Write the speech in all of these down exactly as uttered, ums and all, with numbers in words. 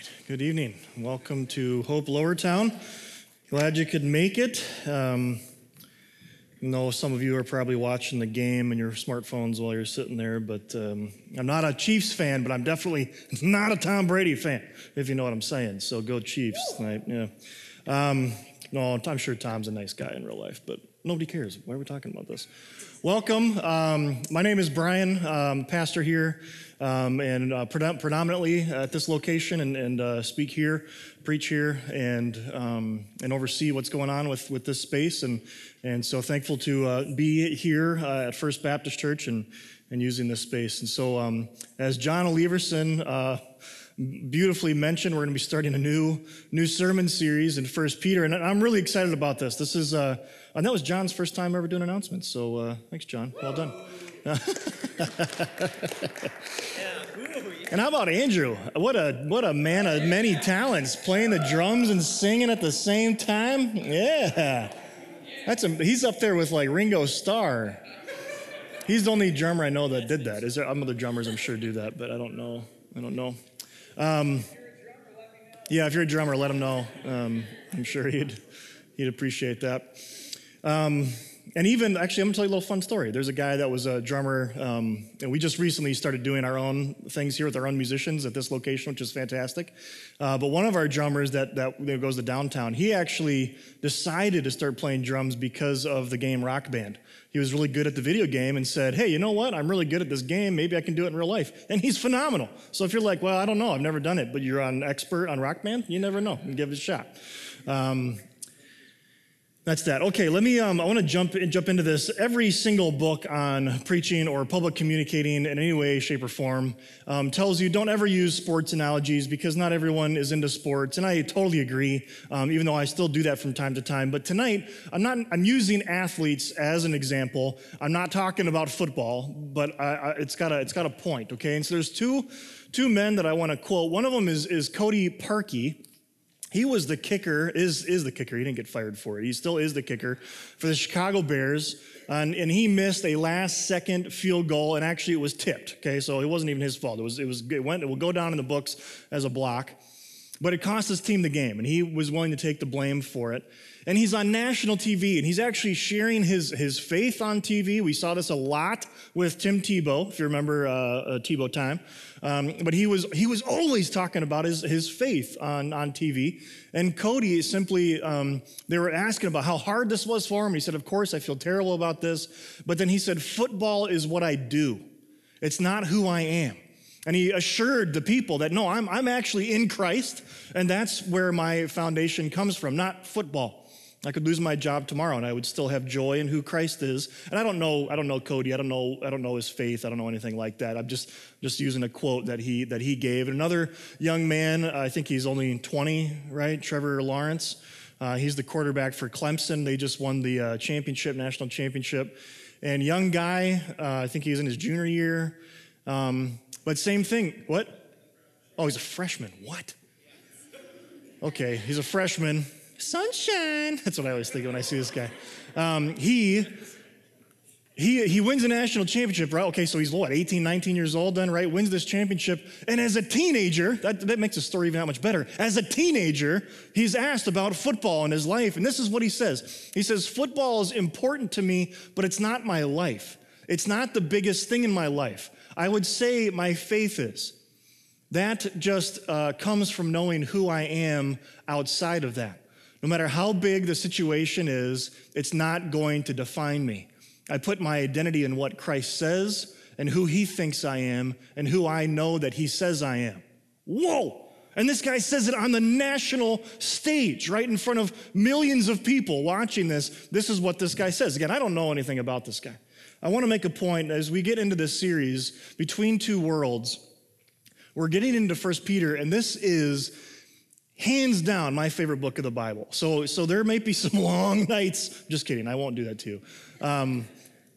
right, good evening. Welcome to Hope Lowertown. Glad you could make it. Um, I know some of you are probably watching the game on your smartphones while you're sitting there, but um, I'm not a Chiefs fan, but I'm definitely not a Tom Brady fan, if you know what I'm saying. So go Chiefs tonight. Yeah. Um, no, I'm sure Tom's a nice guy in real life, but nobody cares. Why are we talking about this? Welcome. Um, my name is Brian, um, pastor here, um, and uh, predom- predominantly at this location, and, and uh, speak here, preach here, and um, and oversee what's going on with, with this space. And and so thankful to uh, be here uh, at First Baptist Church and and using this space. And so um, as John Oliverson uh, beautifully mentioned, we're going to be starting a new new sermon series in First Peter, and I'm really excited about this. This is, uh, and that was John's first time ever doing announcements. So uh, thanks, John. Well done. And how about Andrew? What a what a man of many talents, playing the drums and singing at the same time. Yeah, that's a, he's up there with like Ringo Starr. He's the only drummer I know that did that. Is there other drummers I'm sure do that, but I don't know. I don't know. Um, yeah, if you're a drummer, let him know. Um, I'm sure he'd he'd appreciate that. Um, and even, actually, I'm going to tell you a little fun story. There's a guy that was a drummer, um, and we just recently started doing our own things here with our own musicians at this location, which is fantastic. Uh, but one of our drummers that, that goes to downtown, he actually decided to start playing drums because of the game Rock Band. He was really good at the video game and said, hey, you know what? I'm really good at this game. Maybe I can do it in real life. And he's phenomenal. So if you're like, well, I don't know. I've never done it, but you're an expert on Rock Band, you never know. You give it a shot. Um, That's that. Okay, let me, um, I want to jump in, jump into this. Every single book on preaching or public communicating in any way, shape, or form um, tells you don't ever use sports analogies because not everyone is into sports, and I totally agree, um, even though I still do that from time to time. But tonight, I'm not, I'm using athletes as an example. I'm not talking about football, but I, I, it's got a, it's got a point, okay? And so there's two, two men that I want to quote. One of them is, is Cody Parkey. He was the kicker, is is the kicker. He didn't get fired for it. He still is the kicker for the Chicago Bears. And, and he missed a last-second field goal, and actually it was tipped. Okay, so it wasn't even his fault. It was it was it went. It will go down in the books as a block, but it cost his team the game, and he was willing to take the blame for it. And he's on national T V, and he's actually sharing his his faith on T V. We saw this a lot with Tim Tebow, if you remember uh, uh, Tebow time. Um, but he was he was always talking about his, his faith on, on T V. And Cody simply, um, they were asking about how hard this was for him. He said, of course, I feel terrible about this. But then he said, football is what I do. It's not who I am. And he assured the people that, no, I'm, I'm actually in Christ, and that's where my foundation comes from, not football. I could lose my job tomorrow, and I would still have joy in who Christ is. And I don't know, I don't know Cody. I don't know, I don't know his faith. I don't know anything like that. I'm just, just using a quote that he that he gave. And another young man, I think he's only twenty, right? Trevor Lawrence. Uh, he's the quarterback for Clemson. They just won the uh, championship, national championship. And young guy, uh, I think he's in his junior year. Um, but same thing. What? Oh, he's a freshman. What? Okay, he's a freshman. Sunshine. That's what I always think when I see this guy. Um, he, he, he wins a national championship, right? Okay, so he's what, eighteen, nineteen years old then, right? Wins this championship. And as a teenager, that, that makes the story even that much better. As a teenager, he's asked about football in his life. And this is what he says. He says, football is important to me, but it's not my life. It's not the biggest thing in my life. I would say my faith is. That just uh, comes from knowing who I am outside of that. No matter how big the situation is, it's not going to define me. I put my identity in what Christ says and who he thinks I am and who I know that he says I am. Whoa! And this guy says it on the national stage, right in front of millions of people watching this. This is what this guy says. Again, I don't know anything about this guy. I want to make a point as we get into this series, Between Two Worlds. We're getting into First Peter, and this is hands down my favorite book of the Bible. So, so there may be some long nights. Just kidding. I won't do that to you. Um,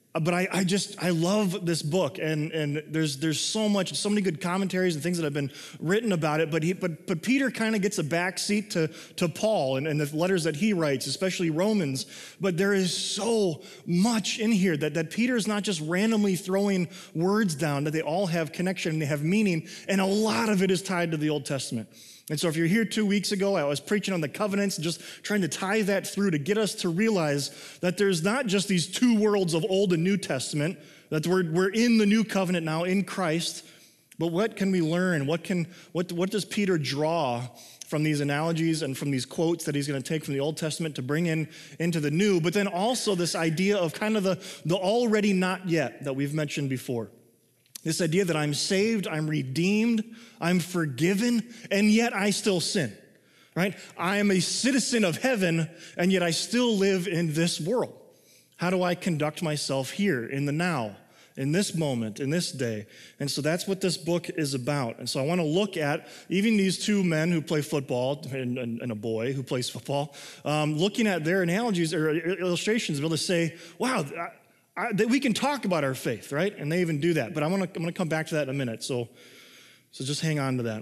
But I, I just, I love this book, and, and there's there's so much, so many good commentaries and things that have been written about it, but he, but, but Peter kind of gets a backseat to, to Paul and, and the letters that he writes, especially Romans, but there is so much in here that, that Peter is not just randomly throwing words down, that they all have connection and they have meaning, and a lot of it is tied to the Old Testament. And so if you're here two weeks ago, I was preaching on the covenants, just trying to tie that through to get us to realize that there's not just these two worlds of Old and New Testament, that we're, we're in the new covenant now in Christ, but what can we learn? What can what, what does Peter draw from these analogies and from these quotes that he's going to take from the Old Testament to bring in into the New, but then also this idea of kind of the, the already not yet that we've mentioned before. This idea that I'm saved, I'm redeemed, I'm forgiven, and yet I still sin, right? I am a citizen of heaven, and yet I still live in this world. How do I conduct myself here in the now, in this moment, in this day? And so that's what this book is about. And so I want to look at even these two men who play football and, and, and a boy who plays football, um, looking at their analogies or illustrations, be able to say, wow, I, I, that we can talk about our faith, right? And they even do that. But I want to, I'm going to come back to that in a minute. So, so just hang on to that.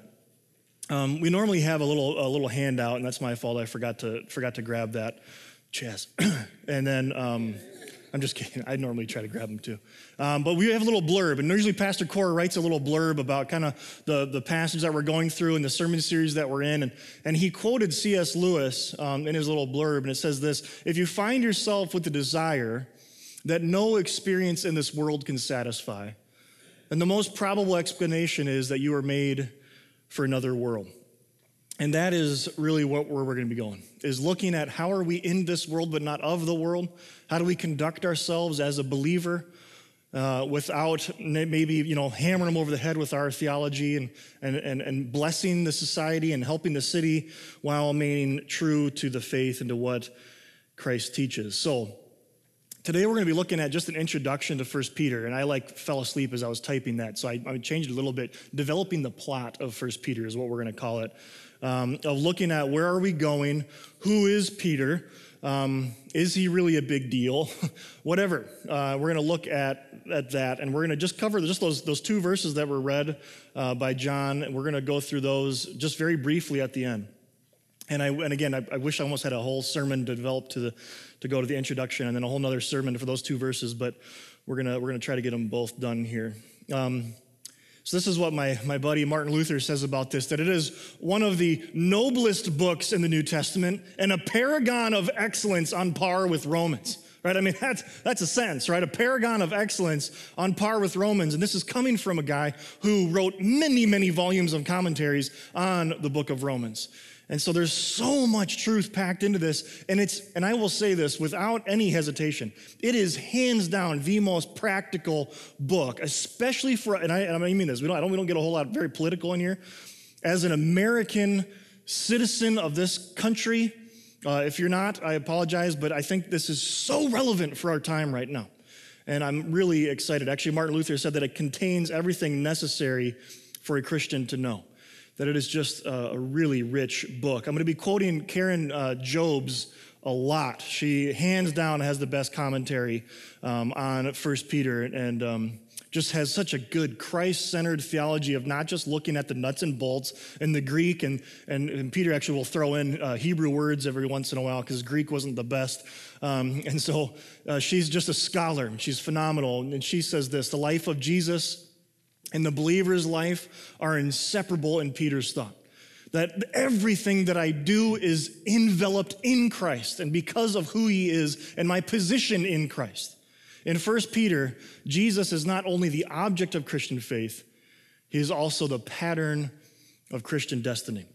Um, we normally have a little, a little handout, and that's my fault. I forgot to, forgot to grab that, Chaz. And then, um, I'm just kidding. I normally try to grab them too. Um, but we have a little blurb, and usually Pastor Cora writes a little blurb about kind of the, the passage that we're going through and the sermon series that we're in. And, and he quoted C S Lewis um, in his little blurb, and it says this: if you find yourself with the desire that no experience in this world can satisfy, and the most probable explanation is that you are made for another world. And that is really what, where we're going to be going, is looking at how are we in this world but not of the world? How do we conduct ourselves as a believer uh, without maybe, you know, hammering them over the head with our theology and, and, and, and blessing the society and helping the city while remaining true to the faith and to what Christ teaches. So today we're going to be looking at just an introduction to First Peter, and I like fell asleep as I was typing that, so I, I changed it a little bit. Developing the plot of First Peter is what we're going to call it, um, of looking at where are we going, who is Peter, um, is he really a big deal, whatever. Uh, we're going to look at, at that, and we're going to just cover just those, those two verses that were read uh, by John, and we're going to go through those just very briefly at the end. And I and again, I, I wish I almost had a whole sermon to develop to the to go to the introduction, and then a whole nother sermon for those two verses. But we're gonna we're gonna try to get them both done here. Um, so this is what my my buddy Martin Luther says about this: that it is one of the noblest books in the New Testament and a paragon of excellence on par with Romans. Right? I mean, that's that's a sentence, right? A paragon of excellence on par with Romans. And this is coming from a guy who wrote many, many volumes of commentaries on the book of Romans. And so there's so much truth packed into this, and it's, and I will say this without any hesitation, it is hands down the most practical book, especially for, and I, and I mean this, we don't, I don't, we don't get a whole lot very political in here. As an American citizen of this country, uh, if you're not, I apologize, but I think this is so relevant for our time right now. And I'm really excited. Actually, Martin Luther said that it contains everything necessary for a Christian to know. That it is just a, a really rich book. I'm going to be quoting Karen uh, Jobes a lot. She hands down has the best commentary um, on First Peter, and um, just has such a good Christ-centered theology of not just looking at the nuts and bolts in the Greek, and, and, and Peter actually will throw in uh, Hebrew words every once in a while because Greek wasn't the best. Um, and so uh, she's just a scholar. She's phenomenal. And she says this: the life of Jesus and the believer's life are inseparable in Peter's thought. That everything that I do is enveloped in Christ and because of who he is and my position in Christ. In First Peter, Jesus is not only the object of Christian faith, he is also the pattern of Christian destiny.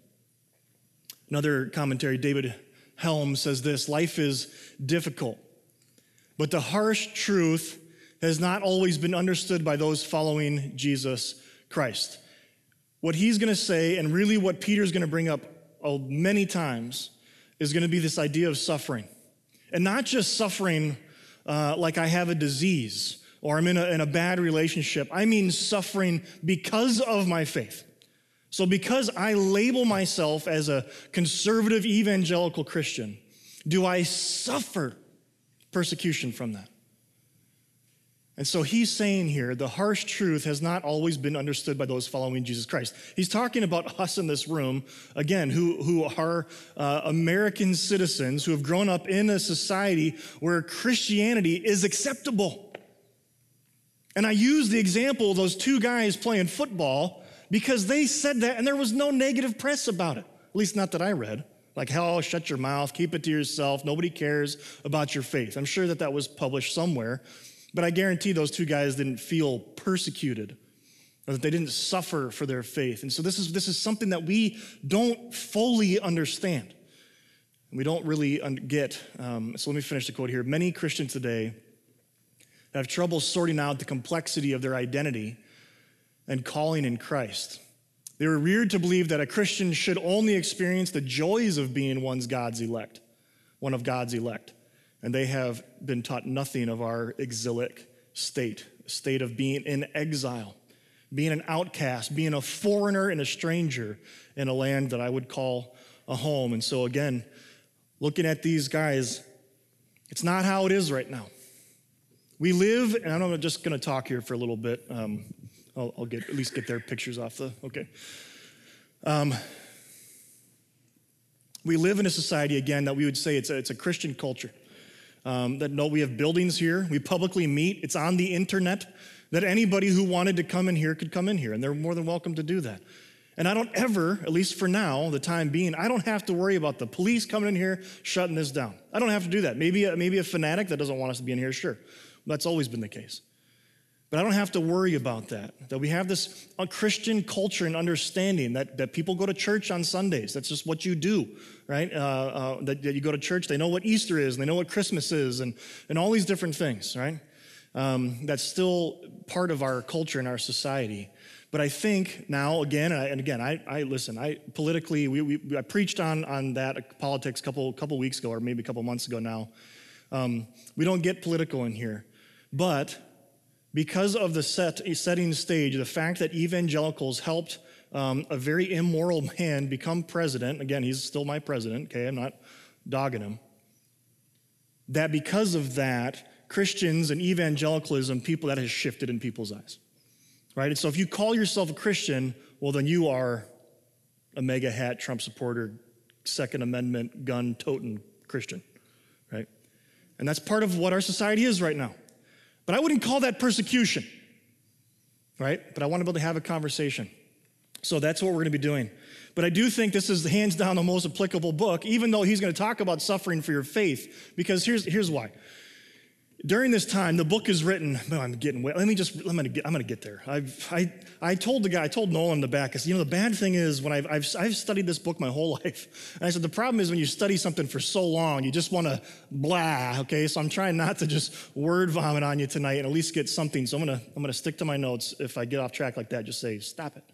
Another commentary, David Helm, says this: life is difficult, but the harsh truth has not always been understood by those following Jesus Christ. What he's going to say, and really what Peter's going to bring up many times, is going to be this idea of suffering. And not just suffering uh, like I have a disease or I'm in a, in a bad relationship. I mean suffering because of my faith. So because I label myself as a conservative evangelical Christian, do I suffer persecution from that? And so he's saying here, the harsh truth has not always been understood by those following Jesus Christ. He's talking about us in this room, again, who, who are uh, American citizens who have grown up in a society where Christianity is acceptable. And I use the example of those two guys playing football because they said that and there was no negative press about it, at least not that I read. Like, hell, shut your mouth, keep it to yourself, nobody cares about your faith. I'm sure that that was published somewhere. But I guarantee those two guys didn't feel persecuted or that they didn't suffer for their faith. And so this is, this is something that we don't fully understand. We don't really get. Um, so let me finish the quote here. Many Christians today have trouble sorting out the complexity of their identity and calling in Christ. They were reared to believe that a Christian should only experience the joys of being one's God's elect, one of God's elect. And they have been taught nothing of our exilic state, a state of being in exile, being an outcast, being a foreigner and a stranger in a land that I would call a home. And so again, looking at these guys, it's not how it is right now. We live, and I'm just going to talk here for a little bit. Um, I'll, I'll get at least get their pictures off the, okay. Um, we live in a society, again, that we would say it's a, it's a Christian culture. Um, that no, we have buildings here. We publicly meet. It's on the internet that anybody who wanted to come in here could come in here, and they're more than welcome to do that. And I don't ever, at least for now, the time being, I don't have to worry about the police coming in here shutting this down. I don't have to do that. Maybe a, maybe a fanatic that doesn't want us to be in here, sure. That's always been the case. But I don't have to worry about that, that we have this uh, Christian culture and understanding that, that people go to church on Sundays. That's just what you do, right? Uh, uh, that, that you go to church, they know what Easter is, and they know what Christmas is, and, and all these different things, right? Um, that's still part of our culture and our society. But I think now, again, and, I, and again, I, I listen, I politically, we, we, I preached on, on that politics a couple, couple weeks ago, or maybe a couple months ago now. Um, we don't get political in here, but because of the set, setting stage, the fact that evangelicals helped um, a very immoral man become president, again, he's still my president, okay, I'm not dogging him, that because of that, Christians and evangelicalism, people, that has shifted in people's eyes, right? And so if you call yourself a Christian, well, then you are a mega hat, Trump supporter, Second Amendment, gun-toting Christian, right? And that's part of what our society is right now. But I wouldn't call that persecution, right? But I want to be able to have a conversation. So that's what we're going to be doing. But I do think this is hands down the most applicable book, even though he's going to talk about suffering for your faith, because here's, here's why. During this time, the book is written, no, I'm getting, let me just, I'm going to get, I'm going to get there. I've, I, I told the guy, I told Nolan in the back, I said, you know, the bad thing is when I've, I've, I've studied this book my whole life. And I said, the problem is when you study something for so long, you just want to blah, okay? So I'm trying not to just word vomit on you tonight and at least get something. So I'm going to, I'm going to stick to my notes. If I get off track like that, just say, stop it.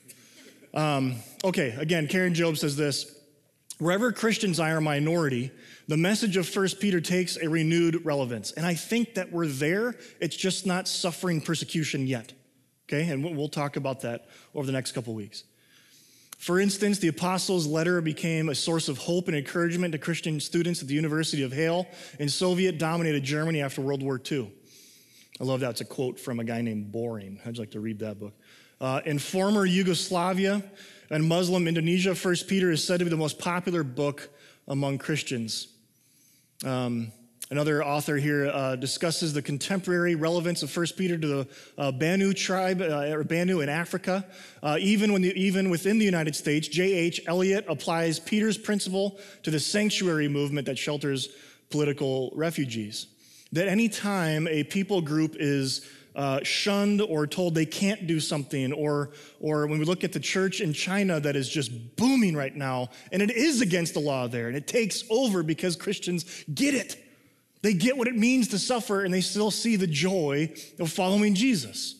Um, okay, again, Karen Job says this, wherever Christians are a minority, the message of First Peter takes a renewed relevance. And I think that we're there. It's just not suffering persecution yet. Okay, and we'll talk about that over the next couple weeks. For instance, the apostles' letter became a source of hope and encouragement to Christian students at the University of Halle in Soviet-dominated Germany after World War Two. I love that. It's a quote from a guy named Boring. I'd like to read that book. Uh, in former Yugoslavia and Muslim Indonesia, First Peter is said to be the most popular book among Christians. Um, another author here uh, discusses the contemporary relevance of First Peter to the uh, Bantu tribe, uh, or Bantu in Africa. Uh, even, when the, even within the United States, J H Eliot applies Peter's principle to the sanctuary movement that shelters political refugees. That any time a people group is Uh, shunned or told they can't do something, or or when we look at the church in China that is just booming right now, and it is against the law there, and it takes over because Christians get it. They get what it means to suffer, and they still see the joy of following Jesus.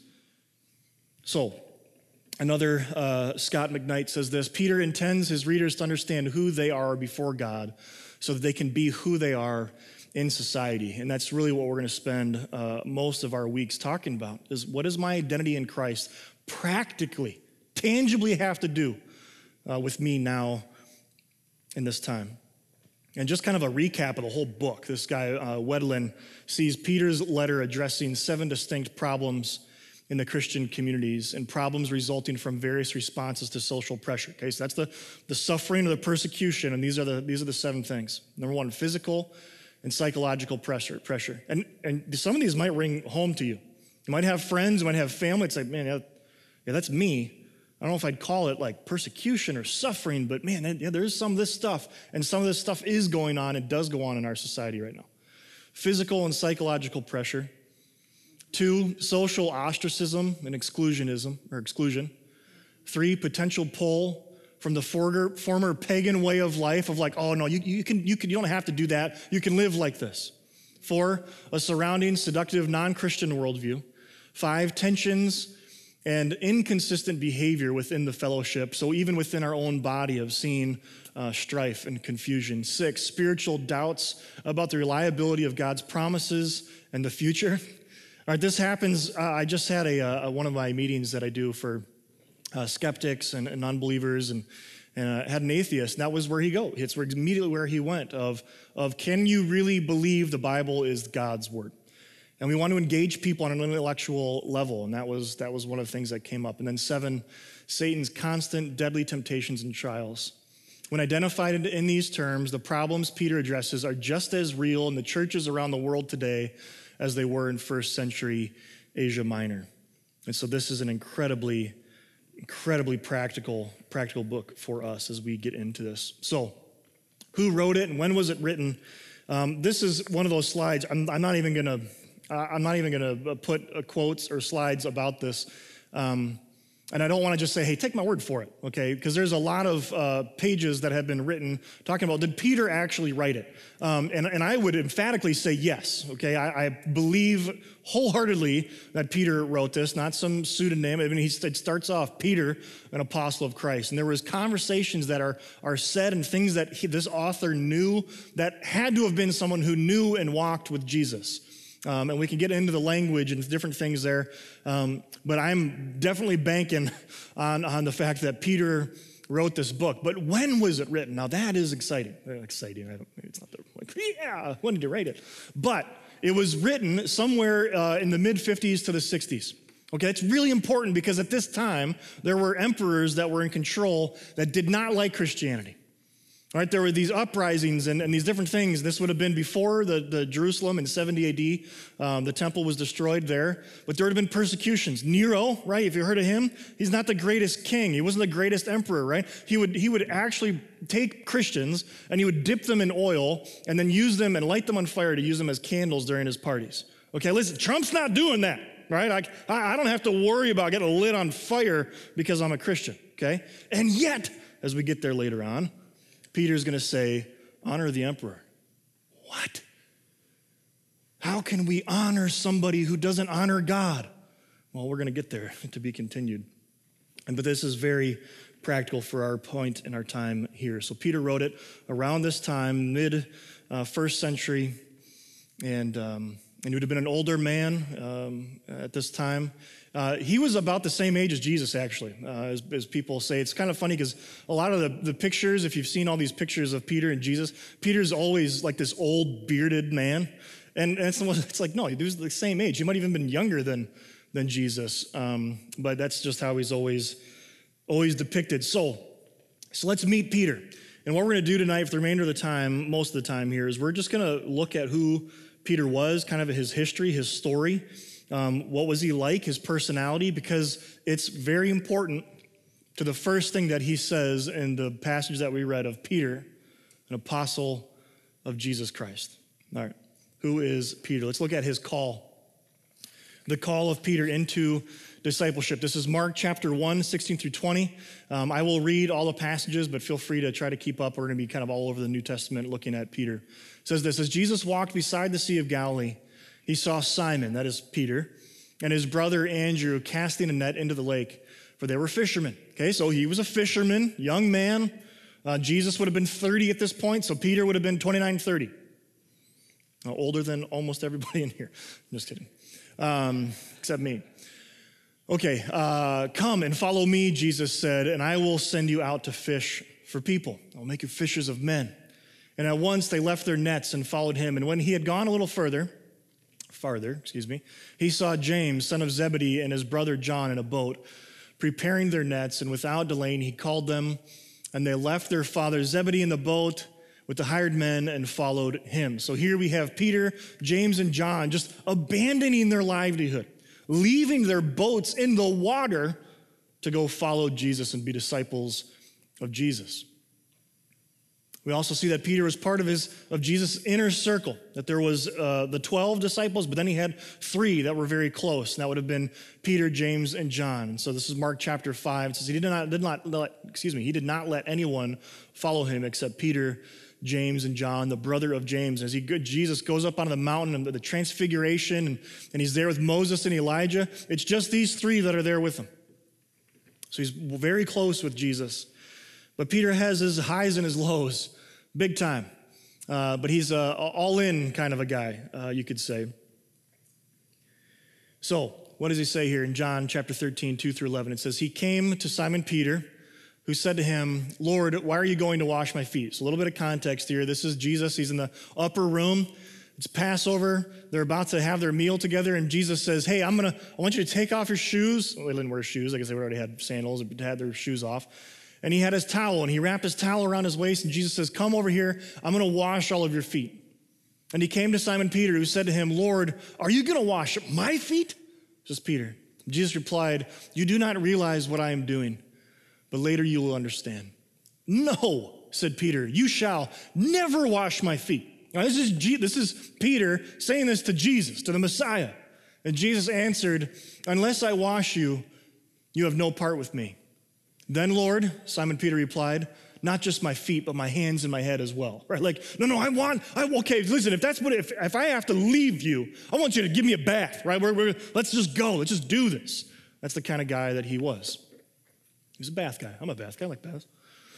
So, another uh, Scott McKnight says this, Peter intends his readers to understand who they are before God so that they can be who they are in society. And that's really what we're going to spend uh, most of our weeks talking about, is what does my identity in Christ practically, tangibly have to do uh, with me now in this time? And just kind of a recap of the whole book. This guy, uh, Wedlin, sees Peter's letter addressing seven distinct problems in the Christian communities and problems resulting from various responses to social pressure. Okay, so that's the, the suffering or the persecution, and these are the, these are the seven things. Number one, physical and psychological pressure. pressure. And, and some of these might ring home to you. You might have friends, you might have family. It's like, man, yeah, yeah that's me. I don't know if I'd call it like persecution or suffering, but man, yeah, there is some of this stuff, and some of this stuff is going on. It does go on in our society right now. Physical and psychological pressure. Two, social ostracism and exclusionism or exclusion. Three, potential pull from the former, former pagan way of life of like, oh no, you, you can you can you don't have to do that. You can live like this. Four, a surrounding seductive non-Christian worldview. Five, tensions and inconsistent behavior within the fellowship, so even within our own body of seeing uh, strife and confusion. Six, spiritual doubts about the reliability of God's promises and the future. All right, this happens, uh, I just had a, a one of my meetings that I do for uh, skeptics and, and unbelievers, and, and uh, had an atheist, and that was where he go. It's where, immediately where he went of, of can you really believe the Bible is God's word? And we want to engage people on an intellectual level, and that was that was one of the things that came up. And then seven, Satan's constant deadly temptations and trials. When identified in these terms, the problems Peter addresses are just as real in the churches around the world today as they were in first century Asia Minor. And so this is an incredibly, incredibly practical, practical book for us as we get into this. So who wrote it and when was it written? Um, this is one of those slides. I'm, I'm not even going to Uh, I'm not even going to put uh, quotes or slides about this. Um, and I don't want to just say, hey, take my word for it, okay? Because there's a lot of uh, pages that have been written talking about, did Peter actually write it? Um, and, and I would emphatically say yes, okay? I, I believe wholeheartedly that Peter wrote this, not some pseudonym. I mean, he, it starts off, Peter, an apostle of Christ. And there was conversations that are, are said and things that he, this author knew that had to have been someone who knew and walked with Jesus. Um, and we can get into the language and different things there. Um, but I'm definitely banking on, on the fact that Peter wrote this book. But when was it written? Now that is exciting. Exciting. I don't, maybe it's not the, like, yeah, when did he write it? But it was written somewhere uh, in the mid fifties to the sixties. Okay, it's really important because at this time, there were emperors that were in control that did not like Christianity. All right, there were these uprisings and, and these different things. This would have been before the, the Jerusalem in seventy A D. Um, the temple was destroyed there. But there would have been persecutions. Nero, right, if you heard of him, he's not the greatest king. He wasn't the greatest emperor, right? He would, he would actually take Christians and he would dip them in oil and then use them and light them on fire to use them as candles during his parties. Okay, listen, Trump's not doing that, right? Like, I, I don't have to worry about getting lit on fire because I'm a Christian, okay? And yet, as we get there later on, Peter's going to say, honor the emperor. What? How can we honor somebody who doesn't honor God? Well, we're going to get there, to be continued. And but this is very practical for our point in our time here. So Peter wrote it around this time, mid uh, first century, and um, and he would have been an older man um, at this time. Uh, he was about the same age as Jesus, actually, uh, as, as people say. It's kind of funny because a lot of the, the pictures, if you've seen all these pictures of Peter and Jesus, Peter's always like this old bearded man. And, and it's, it's like, no, he was the same age. He might have even been younger than, than Jesus. Um, but that's just how he's always, always depicted. So, so let's meet Peter. And what we're going to do tonight for the remainder of the time, most of the time here, is we're just going to look at who Peter was, kind of his history, his story. Um, what was he like, his personality, because it's very important to the first thing that he says in the passage that we read of Peter, an apostle of Jesus Christ. All right, who is Peter? Let's look at his call. The call of Peter into discipleship. This is Mark chapter one, sixteen through twenty. Um, I will read all the passages, but feel free to try to keep up. We're going to be kind of all over the New Testament looking at Peter. It says this, as Jesus walked beside the Sea of Galilee, he saw Simon, that is Peter, and his brother Andrew casting a net into the lake, for they were fishermen. Okay, so he was a fisherman, young man. Uh, Jesus would have been thirty at this point, so Peter would have been twenty-nine, thirty. Uh, older than almost everybody in here. I'm just kidding. Um, except me. Okay, uh, come and follow me, Jesus said, and I will send you out to fish for people. I'll make you fishers of men. And at once they left their nets and followed him. And when he had gone a little further, farther, excuse me, he saw James, son of Zebedee, and his brother John in a boat, preparing their nets. And without delaying, he called them, and they left their father Zebedee in the boat with the hired men and followed him. So here we have Peter, James, and John just abandoning their livelihood, leaving their boats in the water to go follow Jesus and be disciples of Jesus. We also see that Peter was part of his of Jesus' inner circle, that there was uh, the twelve disciples, but then he had three that were very close, and that would have been Peter, James, and John. And so this is Mark chapter five. It says he did not, did not let, excuse me, he did not let anyone follow him except Peter, James, and John, the brother of James. As he Jesus goes up onto the mountain and the, the transfiguration, and, and he's there with Moses and Elijah, it's just these three that are there with him. So he's very close with Jesus. But Peter has his highs and his lows, big time. Uh, but he's a all-in kind of a guy, uh, you could say. So what does he say here in John chapter thirteen, two through eleven? It says, he came to Simon Peter, who said to him, Lord, why are you going to wash my feet? So a little bit of context here. This is Jesus. He's in the upper room. It's Passover. They're about to have their meal together, and Jesus says, hey, I'm going to, I want you to take off your shoes. Well, they didn't wear shoes. I guess they already had sandals, but had their shoes off. And he had his towel, and he wrapped his towel around his waist, and Jesus says, come over here. I'm going to wash all of your feet. And he came to Simon Peter, who said to him, Lord, are you going to wash my feet? Says Peter. Jesus replied, you do not realize what I am doing, but later you will understand. No, said Peter, you shall never wash my feet. Now, this is, G- this is Peter saying this to Jesus, to the Messiah. And Jesus answered, unless I wash you, you have no part with me. Then, Lord, Simon Peter replied, not just my feet, but my hands and my head as well. Right? Like, no, no, I want, I, okay, listen, if that's what, if, if I have to leave you, I want you to give me a bath, right? We're, we're, let's just go. Let's just do this. That's the kind of guy that he was. He was a bath guy. I'm a bath guy. I like baths.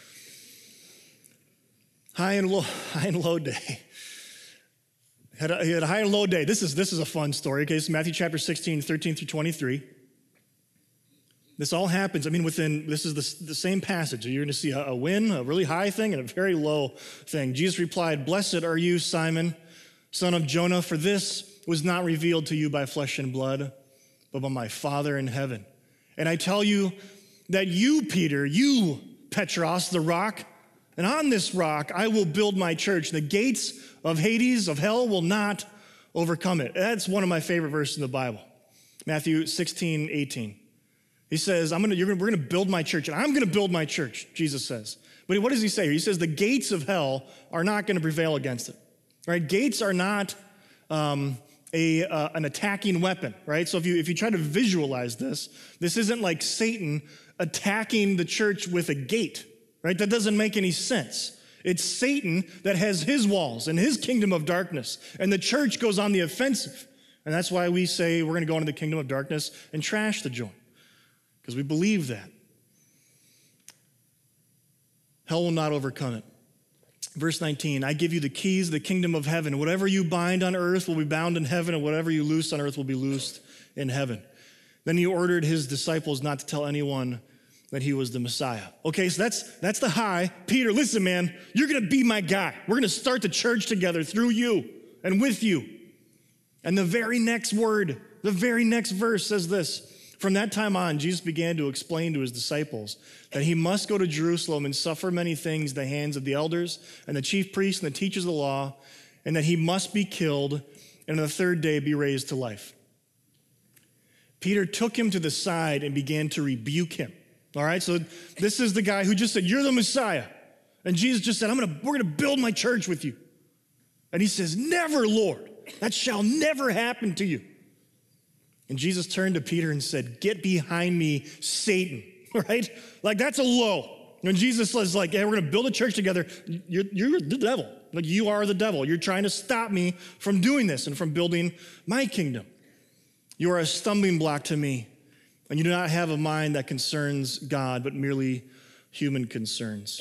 High and low, high and low day. Had a, he had a high and low day. This is, this is a fun story. Okay, it's Matthew chapter sixteen, thirteen through twenty-three. This all happens, I mean, within, this is the, the same passage. You're going to see a, a win, a really high thing, and a very low thing. Jesus replied, blessed are you, Simon, son of Jonah, for this was not revealed to you by flesh and blood, but by my Father in heaven. And I tell you that you, Peter, you, Petros, the rock, and on this rock I will build my church. The gates of Hades, of hell, will not overcome it. That's one of my favorite verses in the Bible. Matthew sixteen, eighteen. He says, I'm gonna, you're gonna, we're going to build my church, and I'm going to build my church, Jesus says. But what does he say? He says the gates of hell are not going to prevail against it. Right? Gates are not um, a uh, an attacking weapon, right? So if you if you try to visualize this, this isn't like Satan attacking the church with a gate, right? That doesn't make any sense. It's Satan that has his walls and his kingdom of darkness, and the church goes on the offensive. And that's why we say we're going to go into the kingdom of darkness and trash the joint. Because we believe that. Hell will not overcome it. Verse nineteen, I give you the keys of the kingdom of heaven. Whatever you bind on earth will be bound in heaven, and whatever you loose on earth will be loosed in heaven. Then he ordered his disciples not to tell anyone that he was the Messiah. Okay, so that's that's the high. Peter, listen, man, you're going to be my guy. We're going to start the church together through you and with you. And the very next word, the very next verse says this. From that time on, Jesus began to explain to his disciples that he must go to Jerusalem and suffer many things at the hands of the elders and the chief priests and the teachers of the law, and that he must be killed and on the third day be raised to life. Peter took him to the side and began to rebuke him. All right, so this is the guy who just said, you're the Messiah. And Jesus just said, I'm gonna, we're gonna build my church with you. And he says, never, Lord, that shall never happen to you. And Jesus turned to Peter and said, get behind me, Satan, right? Like, that's a low. When Jesus was like, hey, we're going to build a church together, you're, you're the devil. Like, you are the devil. You're trying to stop me from doing this and from building my kingdom. You are a stumbling block to me, and you do not have a mind that concerns God, but merely human concerns.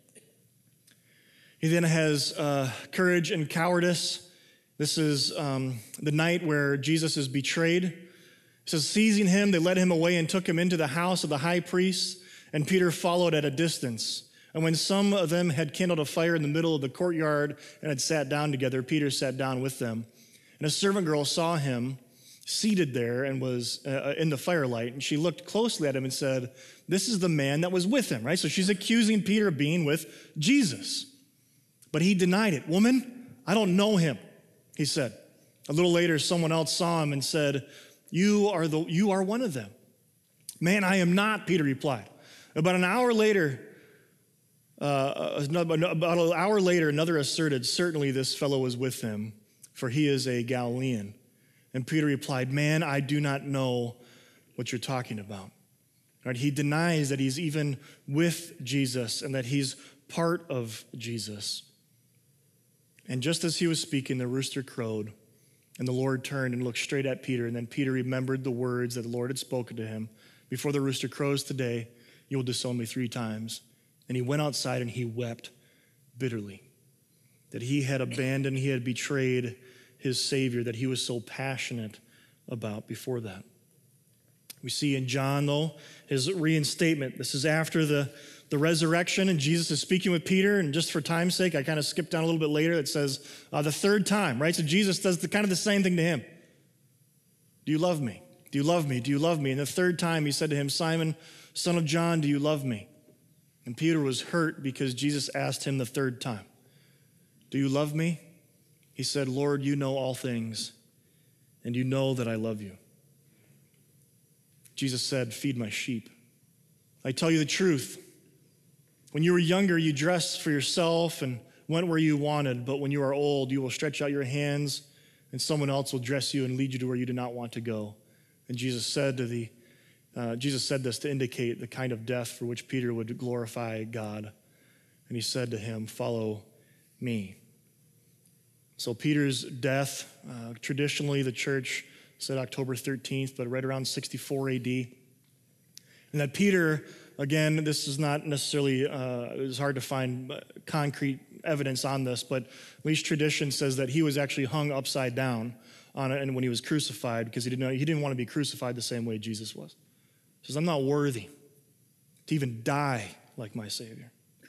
He then has uh, courage and cowardice. This is um, the night where Jesus is betrayed. It says, seizing him, they led him away and took him into the house of the high priest, and Peter followed at a distance. And when some of them had kindled a fire in the middle of the courtyard and had sat down together, Peter sat down with them. And a servant girl saw him seated there and was uh, in the firelight, and she looked closely at him and said, "This is the man that was with him," right? So she's accusing Peter of being with Jesus. But he denied it. "Woman, I don't know him," he said. A little later, someone else saw him and said, You are the you are one of them." "Man, I am not," Peter replied. About an hour later, uh, about an hour later, another asserted, "Certainly this fellow was with him, for he is a Galilean." And Peter replied, "Man, I do not know what you're talking about." Right? He denies that he's even with Jesus and that he's part of Jesus. And just as he was speaking, the rooster crowed, and the Lord turned and looked straight at Peter. And then Peter remembered the words that the Lord had spoken to him. "Before the rooster crows today, you will disown me three times." And he went outside and he wept bitterly that he had abandoned, he had betrayed his Savior that he was so passionate about before that. We see in John, though, his reinstatement. This is after the, the resurrection, and Jesus is speaking with Peter. And just for time's sake, I kind of skipped down a little bit later. It says uh, the third time, right? So Jesus does the, kind of the same thing to him. "Do you love me? Do you love me? Do you love me?" And the third time he said to him, "Simon, son of John, do you love me?" And Peter was hurt because Jesus asked him the third time, "Do you love me?" He said, "Lord, you know all things, and you know that I love you." Jesus said, "Feed my sheep. I tell you the truth. When you were younger, you dressed for yourself and went where you wanted, but when you are old, you will stretch out your hands, and someone else will dress you and lead you to where you do not want to go." And Jesus said to the uh, Jesus said this to indicate the kind of death for which Peter would glorify God. And he said to him, "Follow me." So Peter's death, uh, traditionally the church said October thirteenth, but right around sixty-four A D. And that Peter, again, this is not necessarily, uh, it's hard to find concrete evidence on this, but at least tradition says that he was actually hung upside down on it and when he was crucified, because he didn't, know, he didn't want to be crucified the same way Jesus was. He says, "I'm not worthy to even die like my Savior."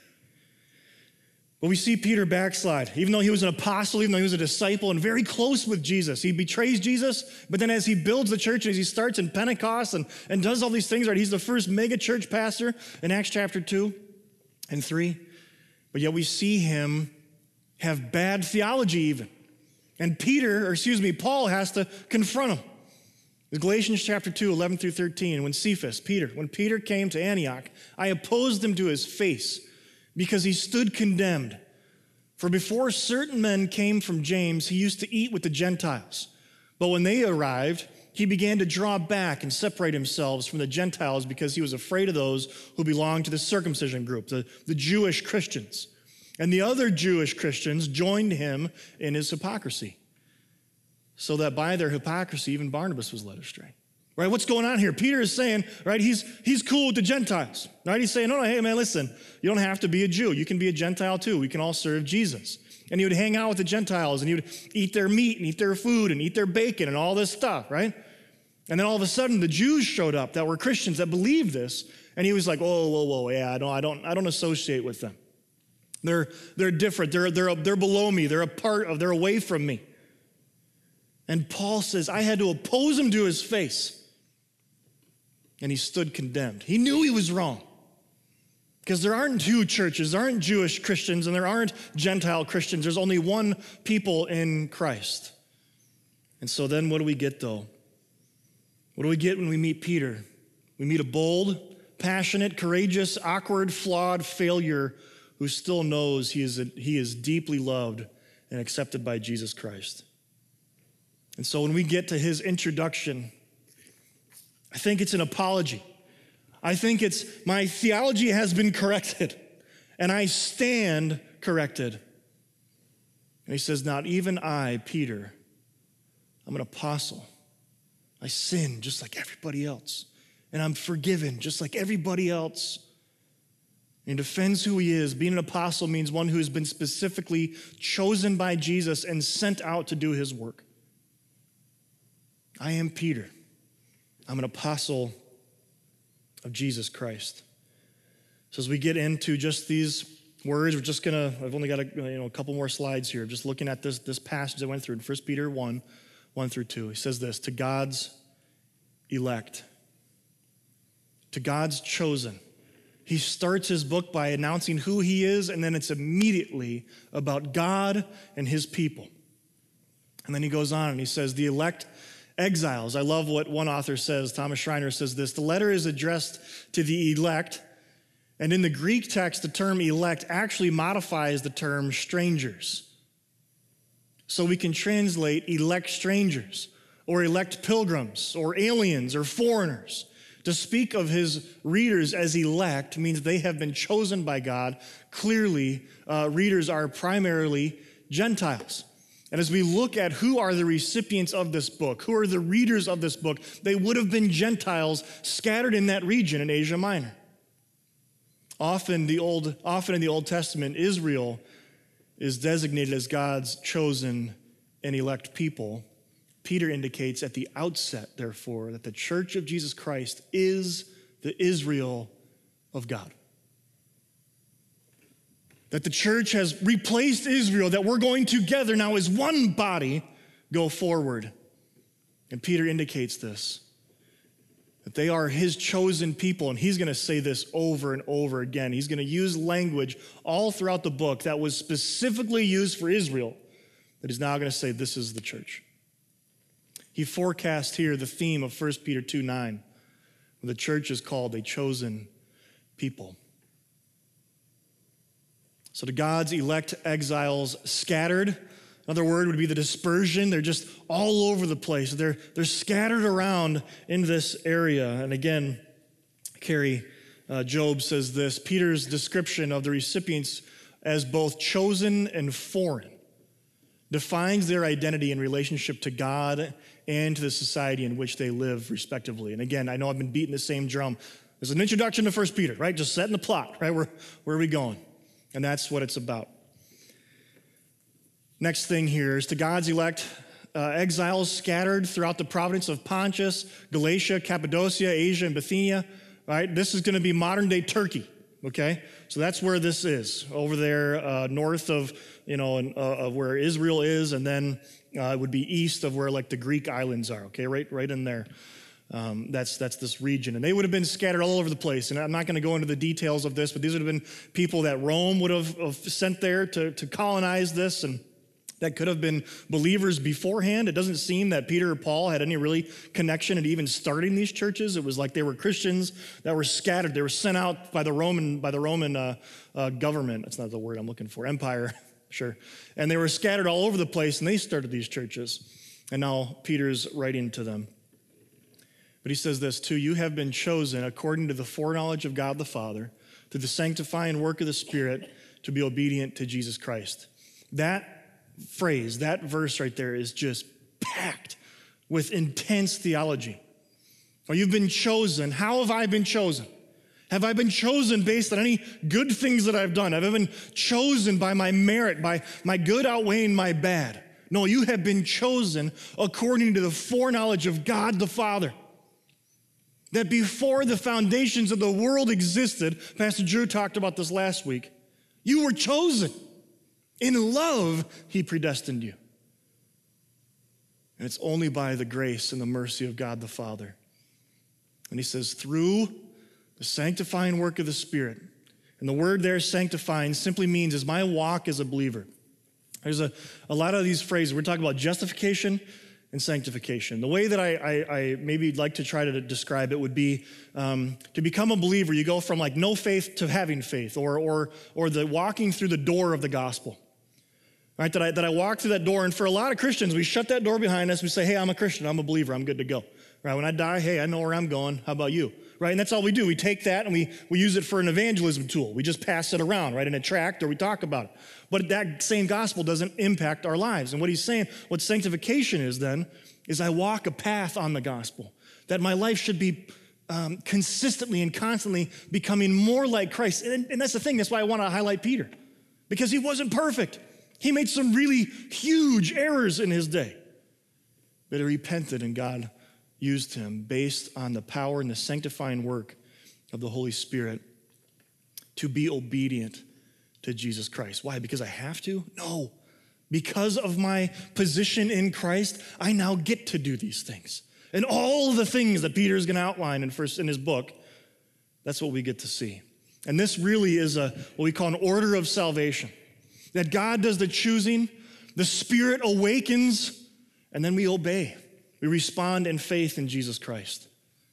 But we see Peter backslide. Even though he was an apostle, even though he was a disciple and very close with Jesus, he betrays Jesus, but then as he builds the church, as he starts in Pentecost and, and does all these things, right, he's the first mega church pastor in Acts chapter two and three. But yet we see him have bad theology even. And Peter, or excuse me, Paul has to confront him. It's Galatians chapter two, eleven through thirteen. When Cephas, Peter, when Peter came to Antioch, I opposed him to his face, because he stood condemned. For before certain men came from James, he used to eat with the Gentiles. But when they arrived, he began to draw back and separate himself from the Gentiles because he was afraid of those who belonged to the circumcision group, the, the Jewish Christians. And the other Jewish Christians joined him in his hypocrisy, so that by their hypocrisy, even Barnabas was led astray. Right, what's going on here? Peter is saying, right, he's he's cool with the Gentiles. Right, he's saying, no, no, hey, man, listen, you don't have to be a Jew. You can be a Gentile too. We can all serve Jesus. And he would hang out with the Gentiles, and he would eat their meat and eat their food and eat their bacon and all this stuff, right? And then all of a sudden, the Jews showed up that were Christians that believed this, and he was like, whoa, whoa, whoa, yeah, I don't, I don't, I don't associate with them. They're they're different. They're they're they're below me. They're a part of. They're away from me. And Paul says, I had to oppose him to his face. And he stood condemned. He knew he was wrong. Because there aren't two churches, there aren't Jewish Christians, and there aren't Gentile Christians. There's only one people in Christ. And so then what do we get, though? What do we get when we meet Peter? We meet a bold, passionate, courageous, awkward, flawed failure who still knows he is, a, he is deeply loved and accepted by Jesus Christ. And so when we get to his introduction, I think it's an apology. I think it's, my theology has been corrected, and I stand corrected. And he says, not even I, Peter, I'm an apostle. I sin just like everybody else, and I'm forgiven just like everybody else. And he defends who he is. Being an apostle means one who has been specifically chosen by Jesus and sent out to do his work. I am Peter. I'm an apostle of Jesus Christ. So as we get into just these words, we're just gonna, I've only got a, you know, a couple more slides here. Just looking at this, this passage I went through in First Peter one, one through two. He says this, to God's elect, to God's chosen. He starts his book by announcing who he is, and then it's immediately about God and his people. And then he goes on and he says, the elect exiles. I love what one author says, Thomas Schreiner says this, the letter is addressed to the elect, and in the Greek text, the term elect actually modifies the term strangers. So we can translate elect strangers, or elect pilgrims, or aliens, or foreigners. To speak of his readers as elect means they have been chosen by God. Clearly, uh, readers are primarily Gentiles. And as we look at who are the recipients of this book, who are the readers of this book, they would have been Gentiles scattered in that region in Asia Minor. Often, the old, often in the Old Testament, Israel is designated as God's chosen and elect people. Peter indicates at the outset, therefore, that the church of Jesus Christ is the Israel of God. That the church has replaced Israel, that we're going together now as one body go forward. And Peter indicates this, that they are his chosen people, and he's going to say this over and over again. He's going to use language all throughout the book that was specifically used for Israel, that he's now going to say this is the church. He forecasts here the theme of First Peter two nine, where the church is called a chosen people. So to God's elect exiles scattered, another word would be the dispersion. They're just all over the place. They're, they're scattered around in this area. And again, Carrie uh, Job says this, Peter's description of the recipients as both chosen and foreign defines their identity in relationship to God and to the society in which they live, respectively. And again, I know I've been beating the same drum. There's an introduction to First Peter, right? Just setting the plot, right? Where, where are we going? And that's what it's about. Next thing here is to God's elect uh, exiles scattered throughout the province of Pontus, Galatia, Cappadocia, Asia, and Bithynia, right? This is going to be modern-day Turkey, okay? So that's where this is, over there uh, north of, you know, uh, of where Israel is, and then uh, it would be east of where, like, the Greek islands are, okay? Right, right in there. Um, that's that's this region. And they would have been scattered all over the place. And I'm not going to go into the details of this, but these would have been people that Rome would have, have sent there to, to colonize this, and that could have been believers beforehand. It doesn't seem that Peter or Paul had any really connection at even starting these churches. It was like they were Christians that were scattered. They were sent out by the Roman by the Roman uh, uh, government. That's not the word I'm looking for. Empire, sure. And they were scattered all over the place, and they started these churches. And now Peter's writing to them. But he says this too, you have been chosen according to the foreknowledge of God the Father, through the sanctifying work of the Spirit, to be obedient to Jesus Christ. That phrase, that verse right there is just packed with intense theology. Or you've been chosen. How have I been chosen? Have I been chosen based on any good things that I've done? Have I been chosen by my merit, by my good outweighing my bad? No, you have been chosen according to the foreknowledge of God the Father. That before the foundations of the world existed, Pastor Drew talked about this last week, you were chosen. In love, he predestined you. And it's only by the grace and the mercy of God the Father. And he says, through the sanctifying work of the Spirit. And the word there, sanctifying, simply means is my walk as a believer. There's a, a lot of these phrases. We're talking about justification and sanctification. The way that I, I, I maybe like to try to describe it would be um, to become a believer, you go from like no faith to having faith, or or or the walking through the door of the gospel. Right? That I that I walk through that door, and for a lot of Christians, we shut that door behind us. We say, hey, I'm a Christian, I'm a believer, I'm good to go. Right? When I die, hey, I know where I'm going. How about you? Right? And that's all we do. We take that and we, we use it for an evangelism tool. We just pass it around, right, in a tract, or we talk about it. But that same gospel doesn't impact our lives. And what he's saying, what sanctification is then, is I walk a path on the gospel. That my life should be um, consistently and constantly becoming more like Christ. And, and that's the thing. That's why I want to highlight Peter. Because he wasn't perfect. He made some really huge errors in his day. But he repented, and God used him based on the power and the sanctifying work of the Holy Spirit to be obedient to Jesus Christ. Why? Because I have to? No. Because of my position in Christ, I now get to do these things. And all the things that Peter is going to outline in first in his book, that's what we get to see. And this really is a what we call an order of salvation. That God does the choosing, the Spirit awakens, and then we obey. We respond in faith in Jesus Christ.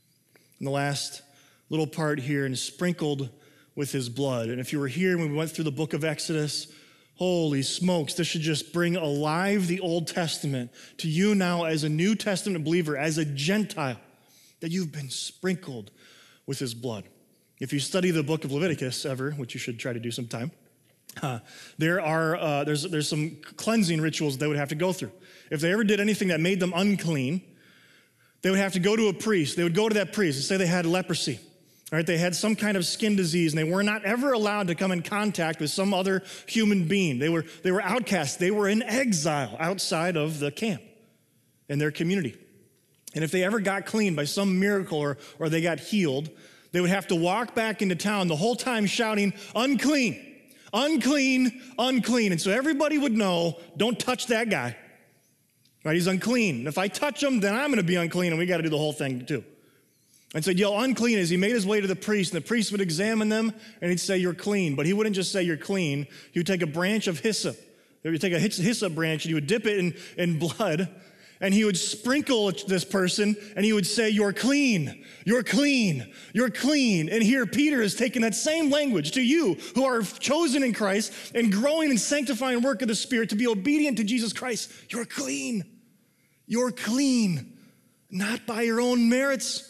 And the last little part here, and sprinkled with his blood. And if you were here when we went through the book of Exodus, holy smokes, this should just bring alive the Old Testament to you now as a New Testament believer, as a Gentile, that you've been sprinkled with his blood. If you study the book of Leviticus ever, which you should try to do sometime, uh, there are uh, there's there's some cleansing rituals they would have to go through. If they ever did anything that made them unclean, they would have to go to a priest. They would go to that priest and say they had leprosy. All right, they had some kind of skin disease, and they were not ever allowed to come in contact with some other human being. They were, they were outcasts. They were in exile outside of the camp in their community. And if they ever got clean by some miracle or, or they got healed, they would have to walk back into town the whole time shouting, unclean, unclean, unclean. And so everybody would know, don't touch that guy. Right, he's unclean. And if I touch him, then I'm going to be unclean, and we got to do the whole thing too. And so he'd yell, unclean, as he made his way to the priest, and the priest would examine them, and he'd say, you're clean. But he wouldn't just say you're clean. He would take a branch of hyssop. He would take a hyssop branch, and he would dip it in, in blood, and he would sprinkle this person, and he would say, you're clean, you're clean, you're clean. And here Peter is taking that same language to you who are chosen in Christ and growing and sanctifying work of the Spirit to be obedient to Jesus Christ. You're clean. You're clean, not by your own merits,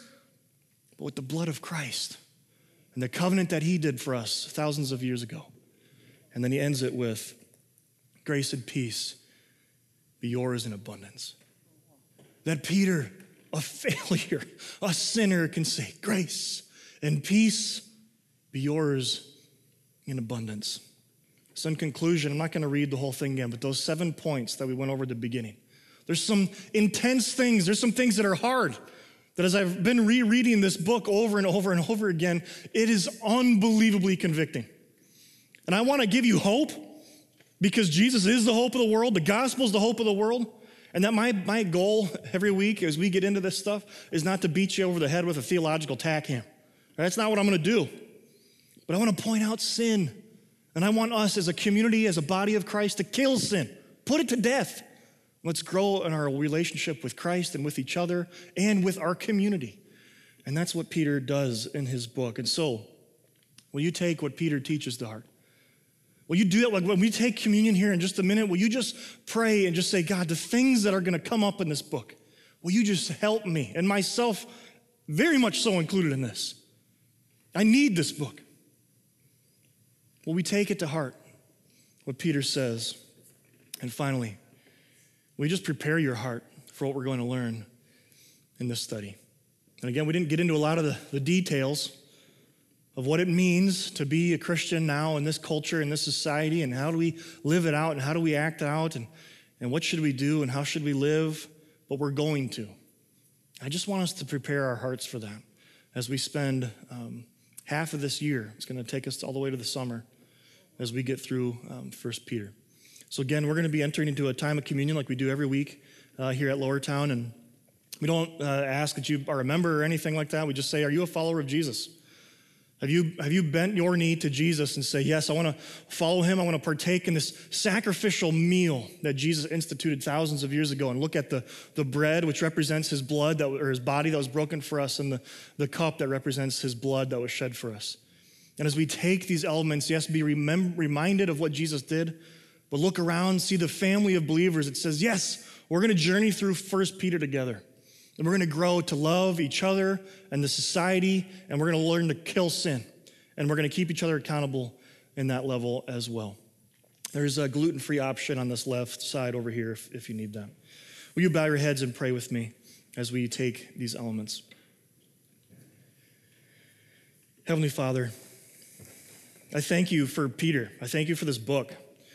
but with the blood of Christ and the covenant that he did for us thousands of years ago. And then he ends it with, grace and peace be yours in abundance. That Peter, a failure, a sinner, can say, grace and peace be yours in abundance. So in conclusion, I'm not going to read the whole thing again, but those seven points that we went over at the beginning, there's some intense things, there's some things that are hard, that as I've been rereading this book over and over and over again, it is unbelievably convicting. And I want to give you hope, because Jesus is the hope of the world, the gospel is the hope of the world, and that my, my goal every week as we get into this stuff is not to beat you over the head with a theological tack hammer. That's not what I'm going to do. But I want to point out sin, and I want us as a community, as a body of Christ, to kill sin, put it to death. Let's grow in our relationship with Christ and with each other and with our community. And that's what Peter does in his book. And so, will you take what Peter teaches to heart? Will you do that? Like when we take communion here in just a minute, will you just pray and just say, God, the things that are going to come up in this book, will you just help me? And myself, very much so included in this. I need this book. Will we take it to heart, what Peter says? And finally, will you just prepare your heart for what we're going to learn in this study? And again, we didn't get into a lot of the, the details of what it means to be a Christian now in this culture, in this society, and how do we live it out, and how do we act out, and, and what should we do, and how should we live, but we're going to. I just want us to prepare our hearts for that as we spend um, half of this year. It's going to take us all the way to the summer as we get through um, First Peter. So again, we're going to be entering into a time of communion like we do every week uh, here at Lower Town, and we don't uh, ask that you are a member or anything like that. We just say, are you a follower of Jesus? Have you, have you bent your knee to Jesus and say, yes, I want to follow him. I want to partake in this sacrificial meal that Jesus instituted thousands of years ago, and look at the, the bread, which represents his blood, that, or his body that was broken for us, and the, the cup that represents his blood that was shed for us. And as we take these elements, yes, be remem- reminded of what Jesus did, but look around, see the family of believers. It says, yes, we're going to journey through First Peter together. And we're going to grow to love each other and the society, and we're going to learn to kill sin. And we're going to keep each other accountable in that level as well. There's a gluten-free option on this left side over here if, if you need that. Will you bow your heads and pray with me as we take these elements? Heavenly Father, I thank you for Peter. I thank you for this book.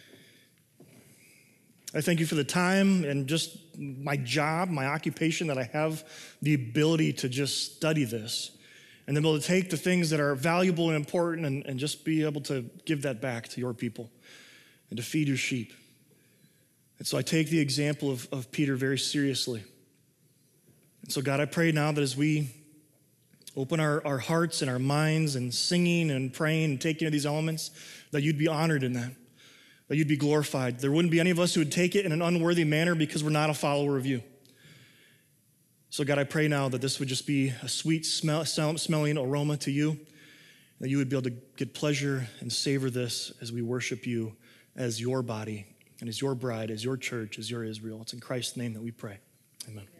I thank you for the time and just my job, my occupation, that I have the ability to just study this. and then be able to take the things that are valuable and important and, and just be able to give that back to your people and to feed your sheep. And so I take the example of, of Peter very seriously. And so God, I pray now that as we open our, our hearts and our minds and singing and praying and taking of these elements, that you'd be honored in that, that you'd be glorified. There wouldn't be any of us who would take it in an unworthy manner because we're not a follower of you. So God, I pray now that this would just be a sweet smell, smelling aroma to you, that you would be able to get pleasure and savor this as we worship you as your body and as your bride, as your church, as your Israel. It's in Christ's name that we pray. Amen.